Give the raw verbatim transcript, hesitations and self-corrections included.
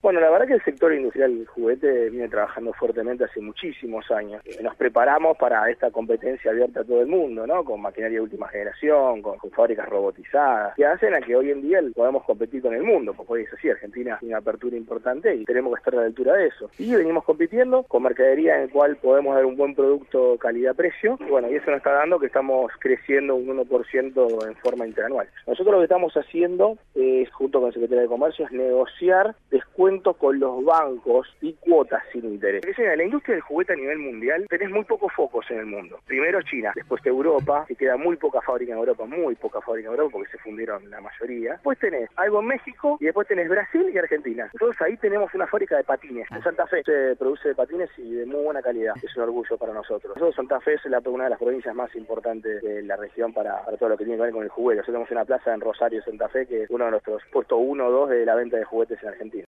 Bueno, la verdad que el sector industrial del juguete viene trabajando fuertemente hace muchísimos años. Nos preparamos para esta competencia abierta a todo el mundo, ¿no? Con maquinaria de última generación, con, con fábricas robotizadas, que hacen a que hoy en día podamos competir con el mundo, porque hoy es así, Argentina tiene una apertura importante y tenemos que estar a la altura de eso. Y venimos compitiendo con mercadería en el cual podemos dar un buen producto calidad-precio, y bueno, y eso nos está dando que estamos creciendo un uno por ciento en forma interanual. Nosotros lo que estamos haciendo, es, junto con el Secretario de Comercio, es negociar descuentos con los bancos y cuotas sin interés. En la industria del juguete a nivel mundial tenés muy pocos focos en el mundo. Primero China, después Europa, que queda muy poca fábrica en Europa, muy poca fábrica en Europa porque se fundieron la mayoría. Después tenés algo en México y después tenés Brasil y Argentina. Entonces ahí tenemos una fábrica de patines. En Santa Fe se produce de patines y de muy buena calidad. Es un orgullo para nosotros. Nosotros Santa Fe es la, una de las provincias más importantes de la región para, para todo lo que tiene que ver con el juguete. Nosotros tenemos una plaza en Rosario, Santa Fe, que es uno de nuestros puestos uno o dos de la venta de juguetes en Argentina.